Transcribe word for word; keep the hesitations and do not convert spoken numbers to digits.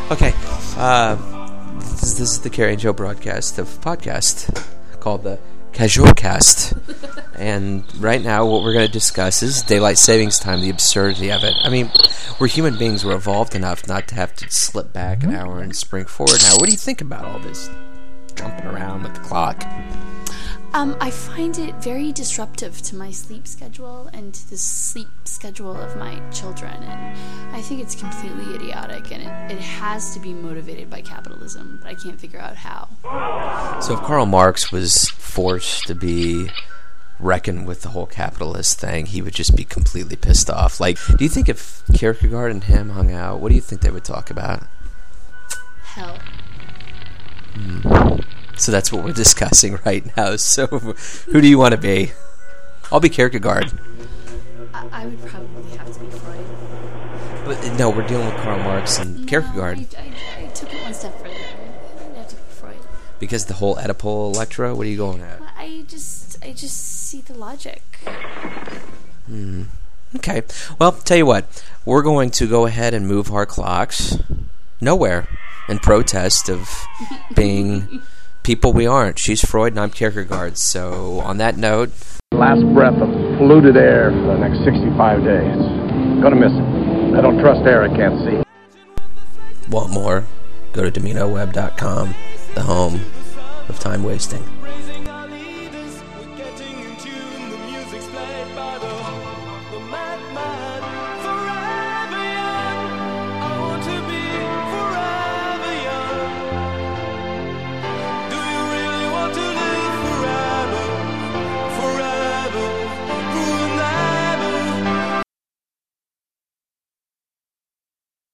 Okay, uh, this, is, this is the Carrie and Joe broadcast of podcast called the Casual Cast, and right now what we're going to discuss is daylight savings time, the absurdity of it. I mean, we're human beings, we're evolved enough not to have to slip back an hour and spring forward. Now, what do you think about all this jumping around with the clock? Um, I find it very disruptive to my sleep schedule and to the sleep schedule of my children, and I think it's completely idiotic, and it, it has to be motivated by capitalism, but I can't figure out how. So if Karl Marx was forced to be reckoned with the whole capitalist thing, he would just be completely pissed off. Like, do you think if Kierkegaard and him hung out, what do you think they would talk about? Hell. Hmm. So that's what we're discussing right now. So who do you want to be? I'll be Kierkegaard. I, I would probably have to be Freud. But no, we're dealing with Karl Marx and no, Kierkegaard. I, I, I took it one step further. I would have to be Freud. Because the whole Oedipal Electra, what are you going at? I just, I just see the logic. Hmm. Okay. Well, tell you what. We're going to go ahead and move our clocks nowhere in protest of being people we aren't. She's Freud and I'm Kierkegaard. So on that note, last breath of polluted air for the next sixty-five days. Gonna miss it. I don't trust air I can't see. Want more? Go to domino web dot com, the home of time wasting.